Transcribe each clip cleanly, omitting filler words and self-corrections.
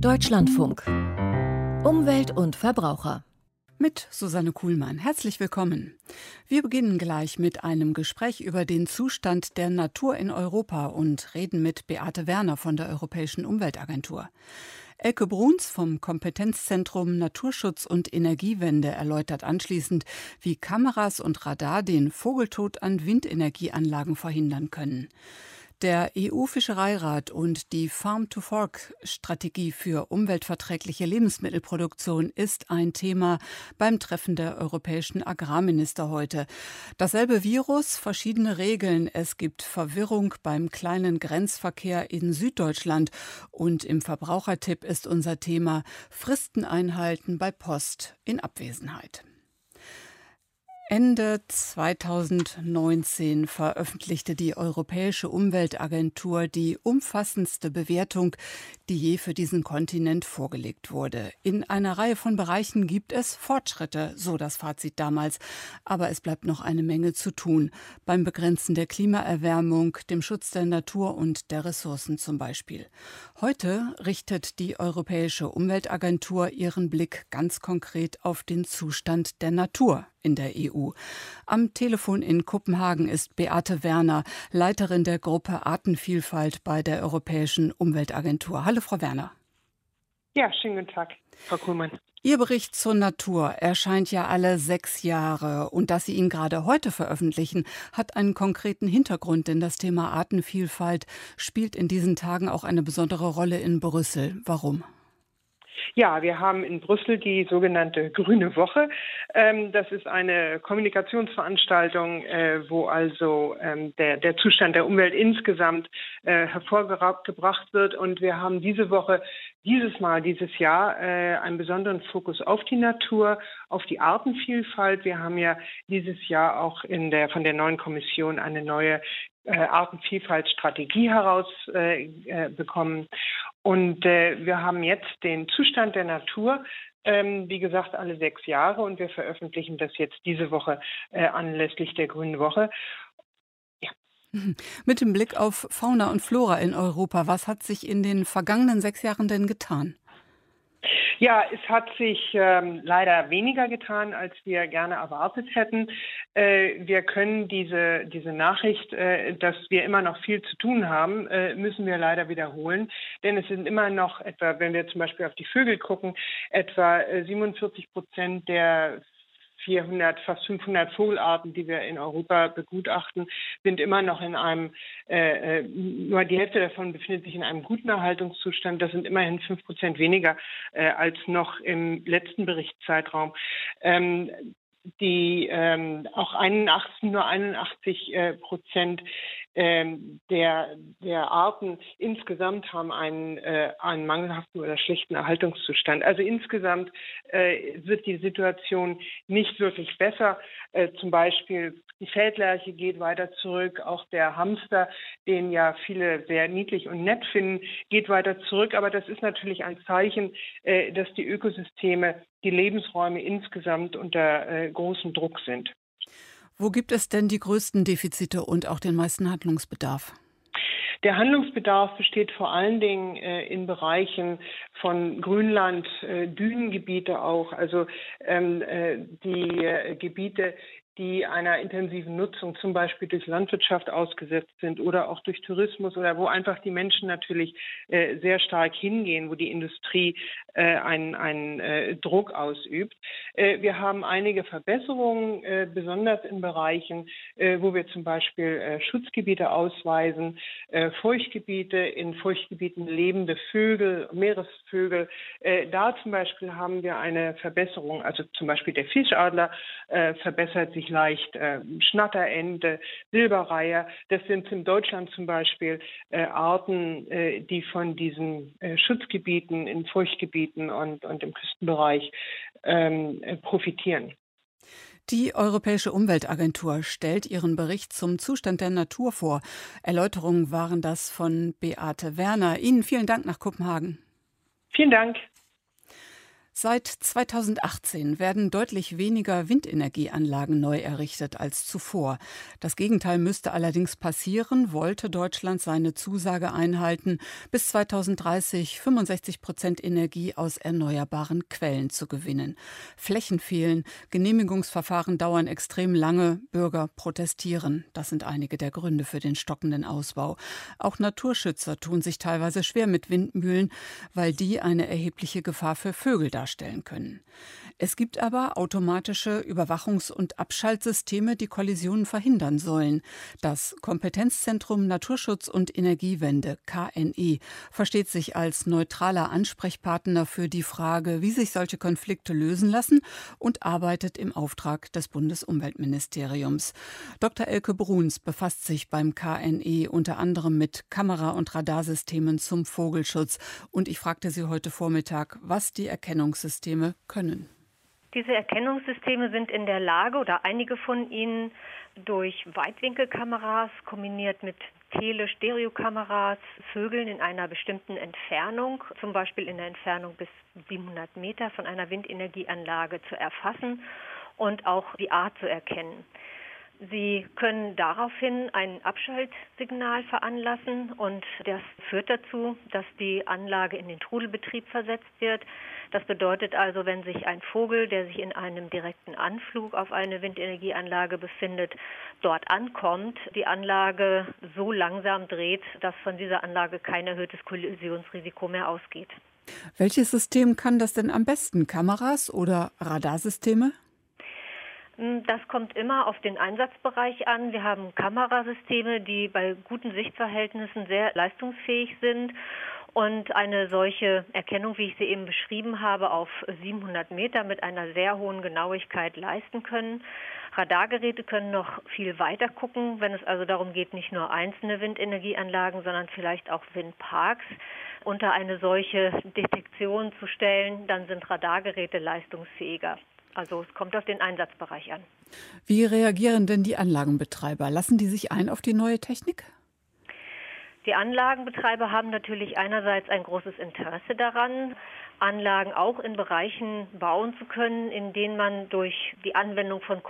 Deutschlandfunk. Umwelt und Verbraucher. Mit Susanne Kuhlmann. Herzlich willkommen. Wir beginnen gleich mit einem Gespräch über den Zustand der Natur in Europa und reden mit Beate Werner von der Europäischen Umweltagentur. Elke Bruns vom Kompetenzzentrum Naturschutz und Energiewende erläutert anschließend, wie Kameras und Radar den Vogeltod an Windenergieanlagen verhindern können. Der EU-Fischereirat und die Farm-to-Fork-Strategie für umweltverträgliche Lebensmittelproduktion ist ein Thema beim Treffen der europäischen Agrarminister heute. Dasselbe Virus, verschiedene Regeln. Es gibt Verwirrung beim kleinen Grenzverkehr in Süddeutschland. Und im Verbrauchertipp ist unser Thema Fristen einhalten bei Post in Abwesenheit. Ende 2019 veröffentlichte die Europäische Umweltagentur die umfassendste Bewertung, die je für diesen Kontinent vorgelegt wurde. In einer Reihe von Bereichen gibt es Fortschritte, so das Fazit damals. Aber es bleibt noch eine Menge zu tun. Beim Begrenzen der Klimaerwärmung, dem Schutz der Natur und der Ressourcen zum Beispiel. Heute richtet die Europäische Umweltagentur ihren Blick ganz konkret auf den Zustand der Natur in der EU. Am Telefon in Kopenhagen ist Beate Werner, Leiterin der Gruppe Artenvielfalt bei der Europäischen Umweltagentur. Hallo, Frau Werner. Ja, schönen guten Tag, Frau Kuhlmann. Ihr Bericht zur Natur erscheint ja alle 6 Jahre. Und dass Sie ihn gerade heute veröffentlichen, hat einen konkreten Hintergrund, denn das Thema Artenvielfalt spielt in diesen Tagen auch eine besondere Rolle in Brüssel. Warum? Ja, wir haben in Brüssel die sogenannte Grüne Woche. Das ist eine Kommunikationsveranstaltung, wo also der Zustand der Umwelt insgesamt hervorgebracht wird. Und wir haben diese Woche, dieses Jahr, einen besonderen Fokus auf die Natur, auf die Artenvielfalt. Wir haben ja dieses Jahr auch von der neuen Kommission eine neue Artenvielfaltsstrategie herausbekommen. Und wir haben jetzt den Zustand der Natur, wie gesagt, alle 6 Jahre. Und wir veröffentlichen das jetzt diese Woche anlässlich der Grünen Woche. Ja. Mit dem Blick auf Fauna und Flora in Europa, was hat sich in den vergangenen 6 Jahren denn getan? Ja, es hat sich leider weniger getan, als wir gerne erwartet hätten. Wir können diese Nachricht, dass wir immer noch viel zu tun haben, müssen wir leider wiederholen. Denn es sind immer noch etwa, wenn wir zum Beispiel auf die Vögel gucken, etwa 47% der fast 500 Vogelarten, die wir in Europa begutachten, sind immer noch in einem, nur die Hälfte davon befindet sich in einem guten Erhaltungszustand. Das sind immerhin 5% weniger als noch im letzten Berichtszeitraum. Auch nur 81% der Arten insgesamt haben einen mangelhaften oder schlechten Erhaltungszustand. Also insgesamt wird die Situation nicht wirklich besser. Zum Beispiel die Feldlerche geht weiter zurück. Auch der Hamster, den ja viele sehr niedlich und nett finden, geht weiter zurück. Aber das ist natürlich ein Zeichen, dass die Ökosysteme, die Lebensräume insgesamt unter großem Druck sind. Wo gibt es denn die größten Defizite und auch den meisten Handlungsbedarf? Der Handlungsbedarf besteht vor allen Dingen in Bereichen von Grünland, Dünengebiete auch, also die Gebiete, die einer intensiven Nutzung zum Beispiel durch Landwirtschaft ausgesetzt sind oder auch durch Tourismus oder wo einfach die Menschen natürlich sehr stark hingehen, wo die Industrie einen Druck ausübt. Wir haben einige Verbesserungen, besonders in Bereichen, wo wir zum Beispiel Schutzgebiete ausweisen, Feuchtgebiete, in Feuchtgebieten lebende Vögel, Meeresvögel. Da zum Beispiel haben wir eine Verbesserung, also zum Beispiel der Fischadler verbessert sich leicht, Schnatterente, Silberreiher. Das sind in Deutschland zum Beispiel Arten, die von diesen Schutzgebieten in Feuchtgebieten und im Küstenbereich profitieren. Die Europäische Umweltagentur stellt ihren Bericht zum Zustand der Natur vor. Erläuterungen waren das von Beate Werner. Ihnen vielen Dank nach Kopenhagen. Vielen Dank. Seit 2018 werden deutlich weniger Windenergieanlagen neu errichtet als zuvor. Das Gegenteil müsste allerdings passieren, wollte Deutschland seine Zusage einhalten, bis 2030 65% Energie aus erneuerbaren Quellen zu gewinnen. Flächen fehlen, Genehmigungsverfahren dauern extrem lange, Bürger protestieren. Das sind einige der Gründe für den stockenden Ausbau. Auch Naturschützer tun sich teilweise schwer mit Windmühlen, weil die eine erhebliche Gefahr für Vögel darstellen können. Es gibt aber automatische Überwachungs- und Abschaltsysteme, die Kollisionen verhindern sollen. Das Kompetenzzentrum Naturschutz und Energiewende, KNE, versteht sich als neutraler Ansprechpartner für die Frage, wie sich solche Konflikte lösen lassen und arbeitet im Auftrag des Bundesumweltministeriums. Dr. Elke Bruns befasst sich beim KNE unter anderem mit Kamera- und Radarsystemen zum Vogelschutz. Und ich fragte sie heute Vormittag, was die Erkennungssysteme können. Diese Erkennungssysteme sind in der Lage, oder einige von ihnen, durch Weitwinkelkameras kombiniert mit Tele-Stereokameras Vögeln in einer bestimmten Entfernung, zum Beispiel in der Entfernung bis 700 Meter von einer Windenergieanlage zu erfassen und auch die Art zu erkennen. Sie können daraufhin ein Abschaltsignal veranlassen und das führt dazu, dass die Anlage in den Trudelbetrieb versetzt wird. Das bedeutet also, wenn sich ein Vogel, der sich in einem direkten Anflug auf eine Windenergieanlage befindet, dort ankommt, die Anlage so langsam dreht, dass von dieser Anlage kein erhöhtes Kollisionsrisiko mehr ausgeht. Welches System kann das denn am besten? Kameras oder Radarsysteme? Das kommt immer auf den Einsatzbereich an. Wir haben Kamerasysteme, die bei guten Sichtverhältnissen sehr leistungsfähig sind und eine solche Erkennung, wie ich sie eben beschrieben habe, auf 700 Meter mit einer sehr hohen Genauigkeit leisten können. Radargeräte können noch viel weiter gucken, wenn es also darum geht, nicht nur einzelne Windenergieanlagen, sondern vielleicht auch Windparks unter eine solche Detektion zu stellen. Dann sind Radargeräte leistungsfähiger. Also es kommt auf den Einsatzbereich an. Wie reagieren denn die Anlagenbetreiber? Lassen die sich ein auf die neue Technik? Die Anlagenbetreiber haben natürlich einerseits ein großes Interesse daran, Anlagen auch in Bereichen bauen zu können, in denen man durch die Anwendung von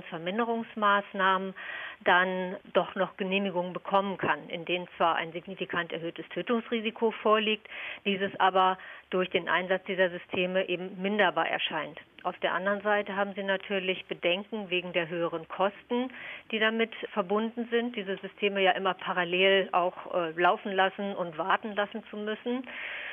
Kollisionsverminderungsmaßnahmen dann doch noch Genehmigungen bekommen kann, in denen zwar ein signifikant erhöhtes Tötungsrisiko vorliegt, dieses aber durch den Einsatz dieser Systeme eben minderbar erscheint. Auf der anderen Seite haben sie natürlich Bedenken wegen der höheren Kosten, die damit verbunden sind, diese Systeme ja immer parallel auch laufen lassen und warten lassen zu müssen.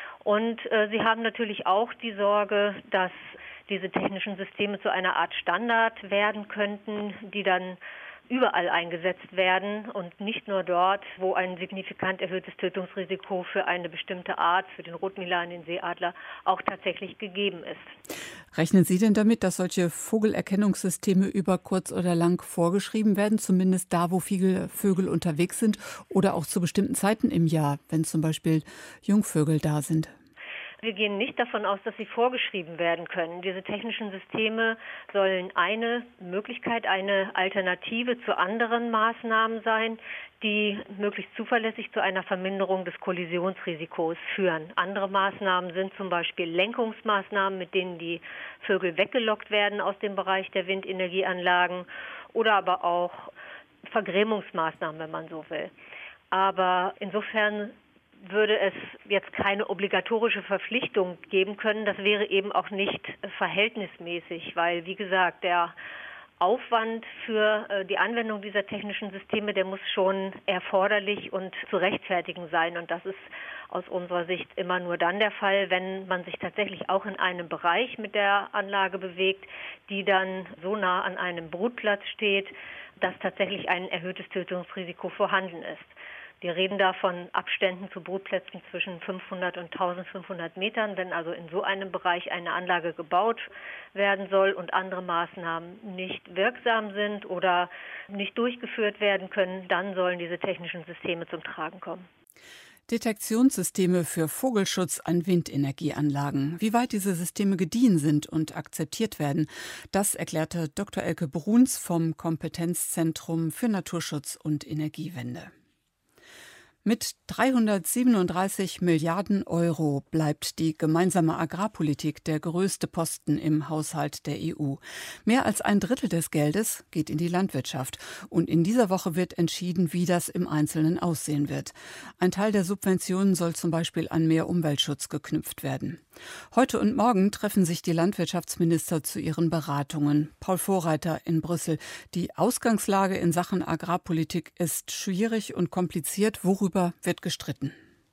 Und sie haben natürlich auch die Sorge, dass diese technischen Systeme zu einer Art Standard werden könnten, die dann überall eingesetzt werden und nicht nur dort, wo ein signifikant erhöhtes Tötungsrisiko für eine bestimmte Art, für den Rotmilan, den Seeadler, auch tatsächlich gegeben ist. Rechnen Sie denn damit, dass solche Vogelerkennungssysteme über kurz oder lang vorgeschrieben werden, zumindest da, wo viele Vögel unterwegs sind oder auch zu bestimmten Zeiten im Jahr, wenn zum Beispiel Jungvögel da sind? Wir gehen nicht davon aus, dass sie vorgeschrieben werden können. Diese technischen Systeme sollen eine Möglichkeit, eine Alternative zu anderen Maßnahmen sein, die möglichst zuverlässig zu einer Verminderung des Kollisionsrisikos führen. Andere Maßnahmen sind zum Beispiel Lenkungsmaßnahmen, mit denen die Vögel weggelockt werden aus dem Bereich der Windenergieanlagen oder aber auch Vergrämungsmaßnahmen, wenn man so will. Aber insofern würde es jetzt keine obligatorische Verpflichtung geben können. Das wäre eben auch nicht verhältnismäßig, weil, wie gesagt, der Aufwand für die Anwendung dieser technischen Systeme, der muss schon erforderlich und zu rechtfertigen sein. Und das ist aus unserer Sicht immer nur dann der Fall, wenn man sich tatsächlich auch in einem Bereich mit der Anlage bewegt, die dann so nah an einem Brutplatz steht, dass tatsächlich ein erhöhtes Tötungsrisiko vorhanden ist. Wir reden da von Abständen zu Brutplätzen zwischen 500 und 1500 Metern. Wenn also in so einem Bereich eine Anlage gebaut werden soll und andere Maßnahmen nicht wirksam sind oder nicht durchgeführt werden können, dann sollen diese technischen Systeme zum Tragen kommen. Detektionssysteme für Vogelschutz an Windenergieanlagen. Wie weit diese Systeme gediehen sind und akzeptiert werden, das erklärte Dr. Elke Bruns vom Kompetenzzentrum für Naturschutz und Energiewende. Mit 337 Milliarden Euro bleibt die gemeinsame Agrarpolitik der größte Posten im Haushalt der EU. Mehr als ein Drittel des Geldes geht in die Landwirtschaft. Und in dieser Woche wird entschieden, wie das im Einzelnen aussehen wird. Ein Teil der Subventionen soll zum Beispiel an mehr Umweltschutz geknüpft werden. Heute und morgen treffen sich die Landwirtschaftsminister zu ihren Beratungen. Paul Vorreiter in Brüssel. Die Ausgangslage in Sachen Agrarpolitik ist schwierig und kompliziert. Worüber wird gestritten?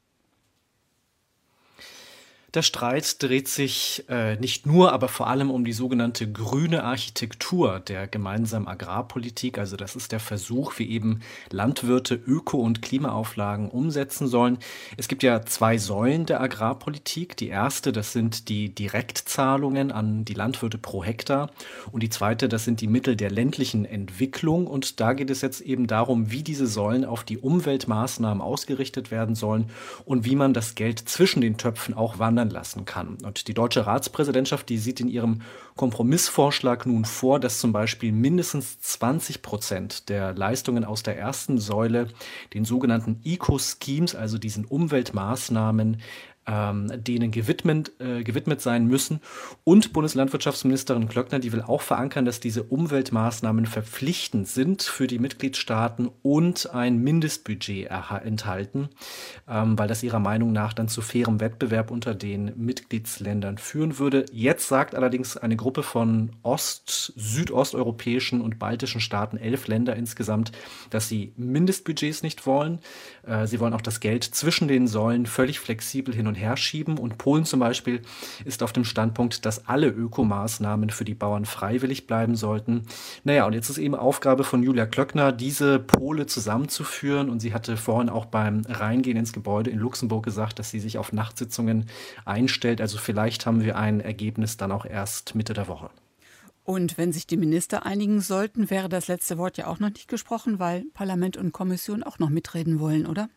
Der Streit dreht sich nicht nur, aber vor allem um die sogenannte grüne Architektur der gemeinsamen Agrarpolitik. Also das ist der Versuch, wie eben Landwirte Öko- und Klimaauflagen umsetzen sollen. Es gibt ja zwei Säulen der Agrarpolitik. Die erste, das sind die Direktzahlungen an die Landwirte pro Hektar. Und die zweite, das sind die Mittel der ländlichen Entwicklung. Und da geht es jetzt eben darum, wie diese Säulen auf die Umweltmaßnahmen ausgerichtet werden sollen und wie man das Geld zwischen den Töpfen auch wandern lassen kann. Und die deutsche Ratspräsidentschaft, die sieht in ihrem Kompromissvorschlag nun vor, dass zum Beispiel mindestens 20% der Leistungen aus der ersten Säule den sogenannten Eco-Schemes, also diesen Umweltmaßnahmen, denen gewidmet sein müssen. Und Bundeslandwirtschaftsministerin Klöckner, die will auch verankern, dass diese Umweltmaßnahmen verpflichtend sind für die Mitgliedstaaten und ein Mindestbudget enthalten, weil das ihrer Meinung nach dann zu fairem Wettbewerb unter den Mitgliedsländern führen würde. Jetzt sagt allerdings eine Gruppe von südosteuropäischen und baltischen Staaten, 11 Länder insgesamt, dass sie Mindestbudgets nicht wollen. Sie wollen auch das Geld zwischen den Säulen völlig flexibel hin und her schieben. Und Polen zum Beispiel ist auf dem Standpunkt, dass alle Ökomaßnahmen für die Bauern freiwillig bleiben sollten. Naja, und jetzt ist eben Aufgabe von Julia Klöckner, diese Pole zusammenzuführen. Und sie hatte vorhin auch beim Reingehen ins Gebäude in Luxemburg gesagt, dass sie sich auf Nachtsitzungen einstellt. Also vielleicht haben wir ein Ergebnis dann auch erst Mitte der Woche. Und wenn sich die Minister einigen sollten, wäre das letzte Wort ja auch noch nicht gesprochen, weil Parlament und Kommission auch noch mitreden wollen, oder?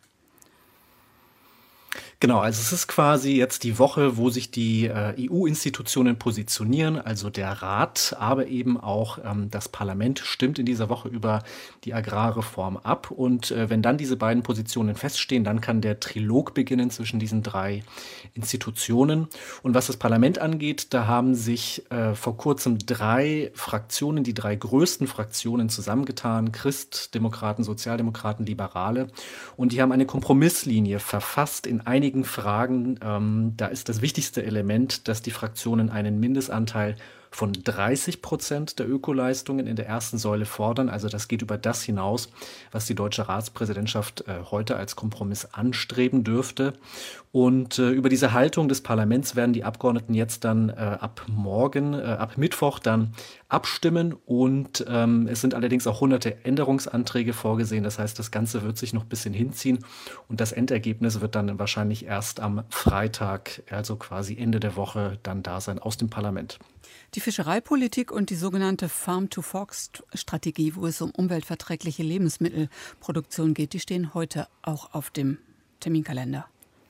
Genau, also es ist quasi jetzt die Woche, wo sich die EU-Institutionen positionieren, also der Rat, aber eben auch das Parlament stimmt in dieser Woche über die Agrarreform ab. Und wenn dann diese beiden Positionen feststehen, dann kann der Trilog beginnen zwischen diesen drei Institutionen. Und was das Parlament angeht, da haben sich vor kurzem drei Fraktionen, die drei größten Fraktionen zusammengetan, Christdemokraten, Sozialdemokraten, Liberale. Und die haben eine Kompromisslinie verfasst in einigen Fragen. Da ist das wichtigste Element, dass die Fraktionen einen Mindestanteil von 30% der Ökoleistungen in der ersten Säule fordern. Also das geht über das hinaus, was die deutsche Ratspräsidentschaft heute als Kompromiss anstreben dürfte. Und über diese Haltung des Parlaments werden die Abgeordneten jetzt dann ab Mittwoch dann abstimmen. Und es sind allerdings auch hunderte Änderungsanträge vorgesehen. Das heißt, das Ganze wird sich noch ein bisschen hinziehen. Und das Endergebnis wird dann wahrscheinlich erst am Freitag, also quasi Ende der Woche, dann da sein aus dem Parlament. Die Fischereipolitik und die sogenannte Farm-to-Fork-Strategie, wo es um umweltverträgliche Lebensmittelproduktion geht, die stehen heute auch auf dem Terminkalender.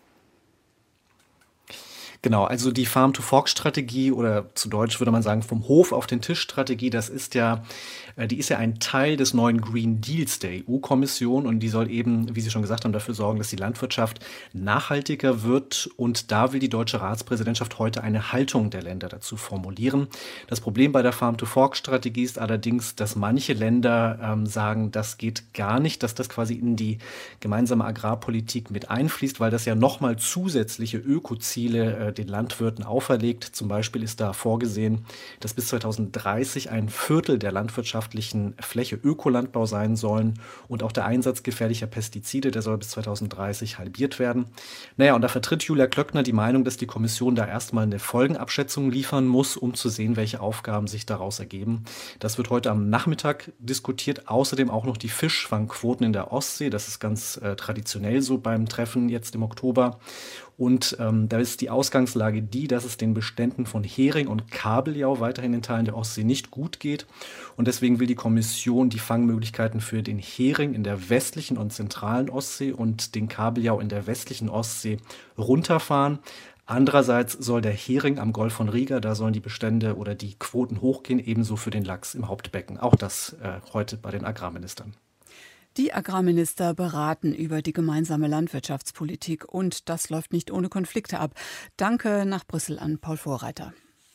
Genau, also die Farm-to-Fork-Strategie oder zu Deutsch würde man sagen vom Hof auf den Tisch-Strategie, die ist ja ein Teil des neuen Green Deals der EU-Kommission und die soll eben, wie Sie schon gesagt haben, dafür sorgen, dass die Landwirtschaft nachhaltiger wird und da will die deutsche Ratspräsidentschaft heute eine Haltung der Länder dazu formulieren. Das Problem bei der Farm-to-Fork-Strategie ist allerdings, dass manche Länder sagen, das geht gar nicht, dass das quasi in die gemeinsame Agrarpolitik mit einfließt, weil das ja nochmal zusätzliche Ökoziele den Landwirten auferlegt. Zum Beispiel ist da vorgesehen, dass bis 2030 ein Viertel der landwirtschaftlichen Fläche Ökolandbau sein sollen und auch der Einsatz gefährlicher Pestizide, der soll bis 2030 halbiert werden. Naja, und da vertritt Julia Klöckner die Meinung, dass die Kommission da erstmal eine Folgenabschätzung liefern muss, um zu sehen, welche Aufgaben sich daraus ergeben. Das wird heute am Nachmittag diskutiert. Außerdem auch noch die Fischfangquoten in der Ostsee. Das ist ganz traditionell so beim Treffen jetzt im Oktober. Und da ist die Ausgangslage die, dass es den Beständen von Hering und Kabeljau weiterhin in Teilen der Ostsee nicht gut geht. Und deswegen will die Kommission die Fangmöglichkeiten für den Hering in der westlichen und zentralen Ostsee und den Kabeljau in der westlichen Ostsee runterfahren. Andererseits soll der Hering am Golf von Riga, da sollen die Bestände oder die Quoten hochgehen, ebenso für den Lachs im Hauptbecken. Auch das heute bei den Agrarministern. Die Agrarminister beraten über die gemeinsame Landwirtschaftspolitik und das läuft nicht ohne Konflikte ab. Danke nach Brüssel an Paul Vorreiter.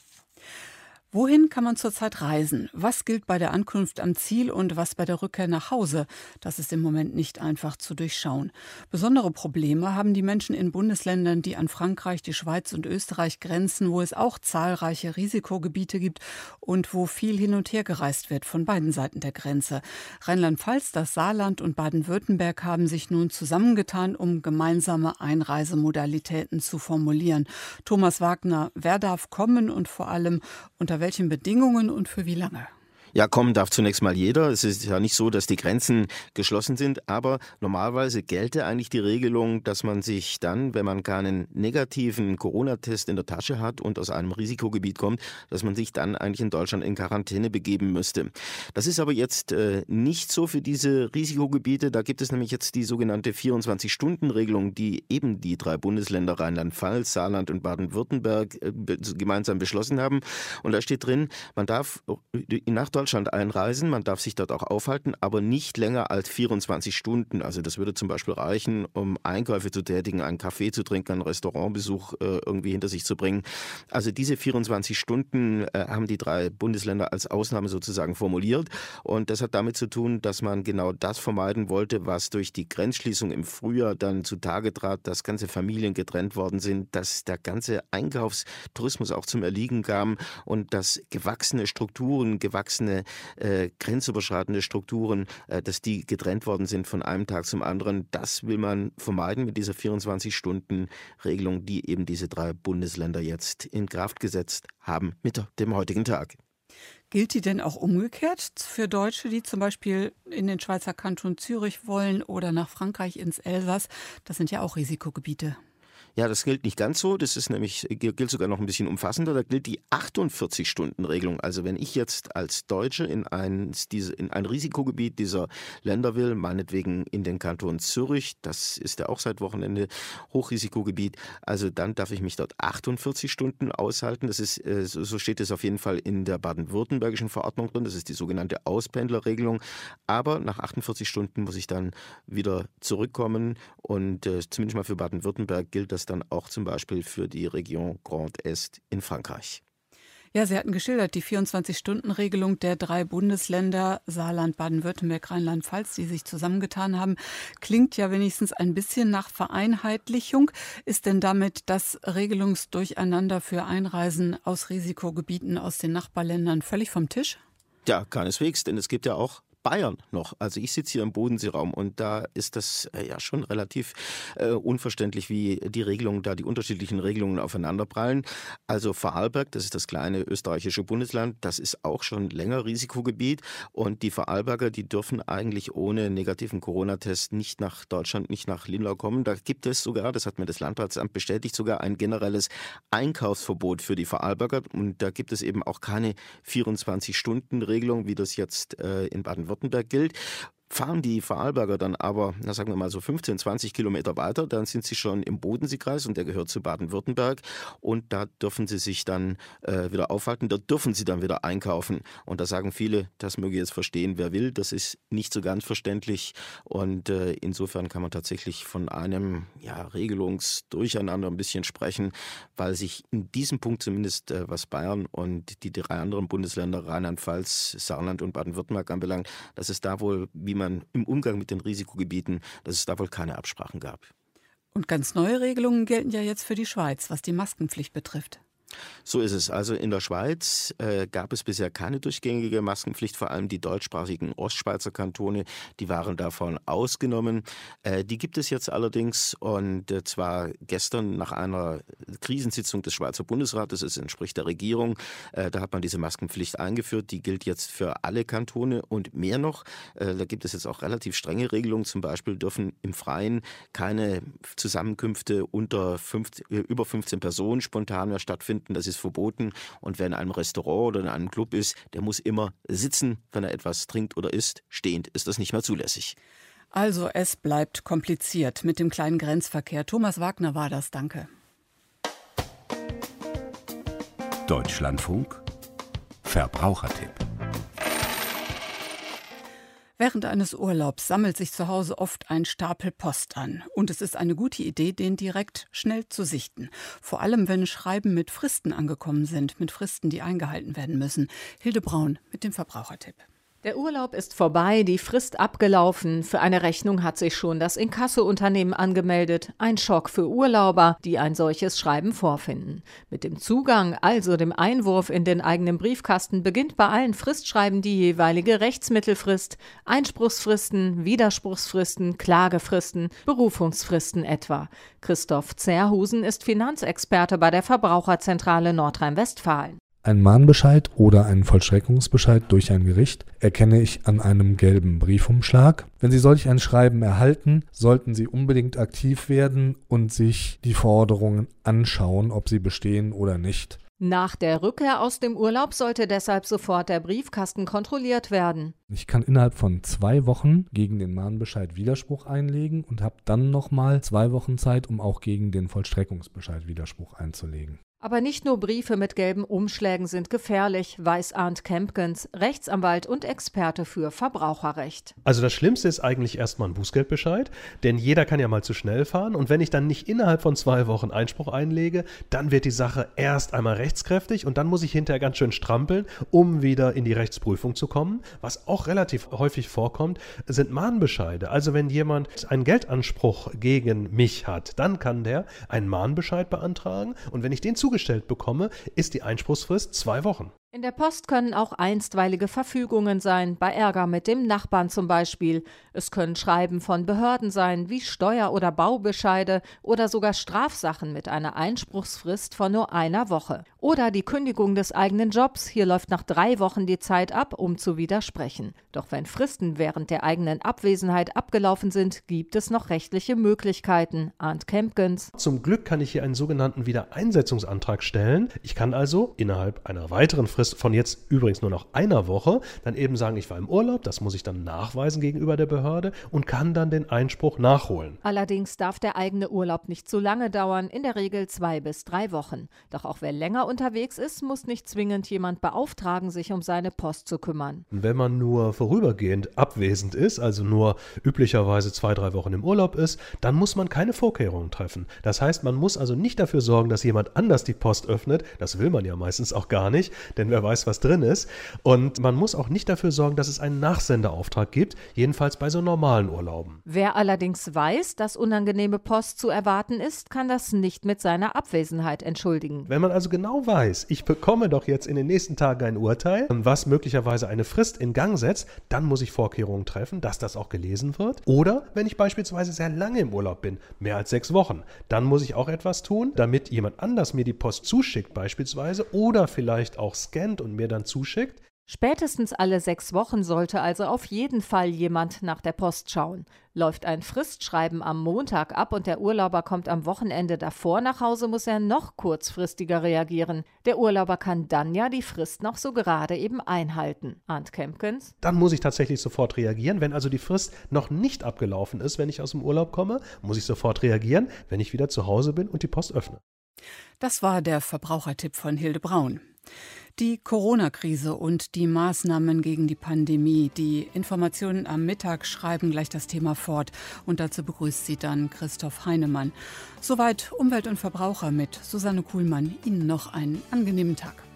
Wohin kann man zurzeit reisen? Was gilt bei der Ankunft am Ziel und was bei der Rückkehr nach Hause? Das ist im Moment nicht einfach zu durchschauen. Besondere Probleme haben die Menschen in Bundesländern, die an Frankreich, die Schweiz und Österreich grenzen, wo es auch zahlreiche Risikogebiete gibt und wo viel hin und her gereist wird von beiden Seiten der Grenze. Rheinland-Pfalz, das Saarland und Baden-Württemberg haben sich nun zusammengetan, um gemeinsame Einreisemodalitäten zu formulieren. Thomas Wagner, wer darf kommen und vor allem unter welchen Bedingungen und für wie lange? Ja, kommen darf zunächst mal jeder. Es ist ja nicht so, dass die Grenzen geschlossen sind, aber normalerweise gelte eigentlich die Regelung, dass man sich dann, wenn man keinen negativen Corona-Test in der Tasche hat und aus einem Risikogebiet kommt, dass man sich dann eigentlich in Deutschland in Quarantäne begeben müsste. Das ist aber jetzt nicht so für diese Risikogebiete. Da gibt es nämlich jetzt die sogenannte 24-Stunden-Regelung, die eben die 3 Bundesländer Rheinland-Pfalz, Saarland und Baden-Württemberg gemeinsam beschlossen haben. Und da steht drin, man darf nach Deutschland einreisen, man darf sich dort auch aufhalten, aber nicht länger als 24 Stunden. Also das würde zum Beispiel reichen, um Einkäufe zu tätigen, einen Kaffee zu trinken, einen Restaurantbesuch irgendwie hinter sich zu bringen. Also diese 24 Stunden haben die 3 Bundesländer als Ausnahme sozusagen formuliert. Und das hat damit zu tun, dass man genau das vermeiden wollte, was durch die Grenzschließung im Frühjahr dann zutage trat, dass ganze Familien getrennt worden sind, dass der ganze Einkaufstourismus auch zum Erliegen kam und dass gewachsene Strukturen, grenzüberschreitende Strukturen, dass die getrennt worden sind von einem Tag zum anderen. Das will man vermeiden mit dieser 24-Stunden-Regelung, die eben diese 3 Bundesländer jetzt in Kraft gesetzt haben mit dem heutigen Tag. Gilt die denn auch umgekehrt für Deutsche, die zum Beispiel in den Schweizer Kanton Zürich wollen oder nach Frankreich ins Elsass? Das sind ja auch Risikogebiete. Ja, das gilt nicht ganz so. Das ist nämlich, gilt sogar noch ein bisschen umfassender. Da gilt die 48-Stunden-Regelung. Also wenn ich jetzt als Deutsche in ein Risikogebiet dieser Länder will, meinetwegen in den Kanton Zürich, das ist ja auch seit Wochenende Hochrisikogebiet, also dann darf ich mich dort 48 Stunden aushalten. Das ist, so steht es auf jeden Fall in der baden-württembergischen Verordnung drin. Das ist die sogenannte Auspendlerregelung. Aber nach 48 Stunden muss ich dann wieder zurückkommen und zumindest mal für Baden-Württemberg gilt das dann auch zum Beispiel für die Region Grand Est in Frankreich. Ja, Sie hatten geschildert, die 24-Stunden-Regelung der 3 Bundesländer, Saarland, Baden-Württemberg, Rheinland-Pfalz, die sich zusammengetan haben, klingt ja wenigstens ein bisschen nach Vereinheitlichung. Ist denn damit das Regelungsdurcheinander für Einreisen aus Risikogebieten aus den Nachbarländern völlig vom Tisch? Ja, keineswegs, denn es gibt ja auch Bayern noch. Also ich sitze hier im Bodenseeraum und da ist das ja schon relativ unverständlich, wie die unterschiedlichen Regelungen aufeinanderprallen. Also Vorarlberg, das ist das kleine österreichische Bundesland, das ist auch schon länger Risikogebiet und die Vorarlberger, die dürfen eigentlich ohne negativen Corona-Test nicht nach Deutschland, nicht nach Lindau kommen. Da gibt es sogar, das hat mir das Landratsamt bestätigt, sogar ein generelles Einkaufsverbot für die Vorarlberger und da gibt es eben auch keine 24-Stunden-Regelung, wie das jetzt in Baden-Württemberg gilt. Fahren die Vorarlberger dann aber, sagen wir mal so 15, 20 Kilometer weiter, dann sind sie schon im Bodenseekreis und der gehört zu Baden-Württemberg und da dürfen sie sich dann wieder aufhalten, da dürfen sie dann wieder einkaufen und da sagen viele, das möge jetzt verstehen, wer will, das ist nicht so ganz verständlich und insofern kann man tatsächlich von einem Regelungsdurcheinander ein bisschen sprechen, weil sich in diesem Punkt zumindest was Bayern und die 3 anderen Bundesländer Rheinland-Pfalz, Saarland und Baden-Württemberg anbelangt, dass es da wohl, wie man im Umgang mit den Risikogebieten, dass es da wohl keine Absprachen gab. Und ganz neue Regelungen gelten ja jetzt für die Schweiz, was die Maskenpflicht betrifft. So ist es. Also in der Schweiz gab es bisher keine durchgängige Maskenpflicht. Vor allem die deutschsprachigen Ostschweizer Kantone, die waren davon ausgenommen. Die gibt es jetzt allerdings und zwar gestern nach einer Krisensitzung des Schweizer Bundesrates. Es entspricht der Regierung. Da hat man diese Maskenpflicht eingeführt. Die gilt jetzt für alle Kantone und mehr noch. Da gibt es jetzt auch relativ strenge Regelungen. Zum Beispiel dürfen im Freien keine Zusammenkünfte über 15 Personen spontan mehr stattfinden. Das ist verboten. Und wer in einem Restaurant oder in einem Club ist, der muss immer sitzen, wenn er etwas trinkt oder isst. Stehend ist das nicht mehr zulässig. Also es bleibt kompliziert mit dem kleinen Grenzverkehr. Thomas Wagner war das. Danke. Deutschlandfunk Verbrauchertipp. Während eines Urlaubs sammelt sich zu Hause oft ein Stapel Post an. Und es ist eine gute Idee, den direkt schnell zu sichten. Vor allem, wenn Schreiben mit Fristen angekommen sind, mit Fristen, die eingehalten werden müssen. Hilde Braun mit dem Verbrauchertipp. Der Urlaub ist vorbei, die Frist abgelaufen. Für eine Rechnung hat sich schon das Inkasso-Unternehmen angemeldet. Ein Schock für Urlauber, die ein solches Schreiben vorfinden. Mit dem Zugang, also dem Einwurf in den eigenen Briefkasten, beginnt bei allen Fristschreiben die jeweilige Rechtsmittelfrist, Einspruchsfristen, Widerspruchsfristen, Klagefristen, Berufungsfristen etwa. Christoph Zerhusen ist Finanzexperte bei der Verbraucherzentrale Nordrhein-Westfalen. Ein Mahnbescheid oder einen Vollstreckungsbescheid durch ein Gericht erkenne ich an einem gelben Briefumschlag. Wenn Sie solch ein Schreiben erhalten, sollten Sie unbedingt aktiv werden und sich die Forderungen anschauen, ob sie bestehen oder nicht. Nach der Rückkehr aus dem Urlaub sollte deshalb sofort der Briefkasten kontrolliert werden. Ich kann innerhalb von 2 Wochen gegen den Mahnbescheid Widerspruch einlegen und habe dann nochmal 2 Wochen Zeit, um auch gegen den Vollstreckungsbescheid Widerspruch einzulegen. Aber nicht nur Briefe mit gelben Umschlägen sind gefährlich, weiß Arndt Kempkens, Rechtsanwalt und Experte für Verbraucherrecht. Also das Schlimmste ist eigentlich erstmal ein Bußgeldbescheid, denn jeder kann ja mal zu schnell fahren und wenn ich dann nicht innerhalb von 2 Wochen Einspruch einlege, dann wird die Sache erst einmal rechtskräftig und dann muss ich hinterher ganz schön strampeln, um wieder in die Rechtsprüfung zu kommen. Was auch relativ häufig vorkommt, sind Mahnbescheide. Also wenn jemand einen Geldanspruch gegen mich hat, dann kann der einen Mahnbescheid beantragen und wenn ich den zugestellt bekomme, ist die Einspruchsfrist 2 Wochen. In der Post können auch einstweilige Verfügungen sein, bei Ärger mit dem Nachbarn zum Beispiel. Es können Schreiben von Behörden sein, wie Steuer- oder Baubescheide oder sogar Strafsachen mit einer Einspruchsfrist von nur einer Woche. Oder die Kündigung des eigenen Jobs, hier läuft nach 3 Wochen die Zeit ab, um zu widersprechen. Doch wenn Fristen während der eigenen Abwesenheit abgelaufen sind, gibt es noch rechtliche Möglichkeiten. Arndt Kempkens. Zum Glück kann ich hier einen sogenannten Wiedereinsetzungsantrag stellen. Ich kann also innerhalb einer weiteren Frist von jetzt übrigens nur noch einer Woche dann eben sagen, ich war im Urlaub, das muss ich dann nachweisen gegenüber der Behörde und kann dann den Einspruch nachholen. Allerdings darf der eigene Urlaub nicht zu lange dauern, in der Regel 2 bis 3 Wochen. Doch auch wer länger unterwegs ist, muss nicht zwingend jemand beauftragen, sich um seine Post zu kümmern. Wenn man nur vorübergehend abwesend ist, also nur üblicherweise 2, 3 Wochen im Urlaub ist, dann muss man keine Vorkehrungen treffen. Das heißt, man muss also nicht dafür sorgen, dass jemand anders die Post öffnet. Das will man ja meistens auch gar nicht, denn wer weiß, was drin ist. Und man muss auch nicht dafür sorgen, dass es einen Nachsendeauftrag gibt, jedenfalls bei so normalen Urlauben. Wer allerdings weiß, dass unangenehme Post zu erwarten ist, kann das nicht mit seiner Abwesenheit entschuldigen. Wenn man also genau weiß, ich bekomme doch jetzt in den nächsten Tagen ein Urteil, was möglicherweise eine Frist in Gang setzt, dann muss ich Vorkehrungen treffen, dass das auch gelesen wird. Oder wenn ich beispielsweise sehr lange im Urlaub bin, mehr als 6 Wochen, dann muss ich auch etwas tun, damit jemand anders mir die Post zuschickt beispielsweise oder vielleicht auch scannt und mir dann zuschickt. Spätestens alle 6 Wochen sollte also auf jeden Fall jemand nach der Post schauen. Läuft ein Fristschreiben am Montag ab und der Urlauber kommt am Wochenende davor nach Hause, muss er noch kurzfristiger reagieren. Der Urlauber kann dann ja die Frist noch so gerade eben einhalten. Arndt Kempkens. Dann muss ich tatsächlich sofort reagieren. Wenn also die Frist noch nicht abgelaufen ist, wenn ich aus dem Urlaub komme, muss ich sofort reagieren, wenn ich wieder zu Hause bin und die Post öffne. Das war der Verbrauchertipp von Hilde Braun. Die Corona-Krise und die Maßnahmen gegen die Pandemie. Die Informationen am Mittag schreiben gleich das Thema fort. Und dazu begrüßt sie dann Christoph Heinemann. Soweit Umwelt und Verbraucher mit Susanne Kuhlmann. Ihnen noch einen angenehmen Tag.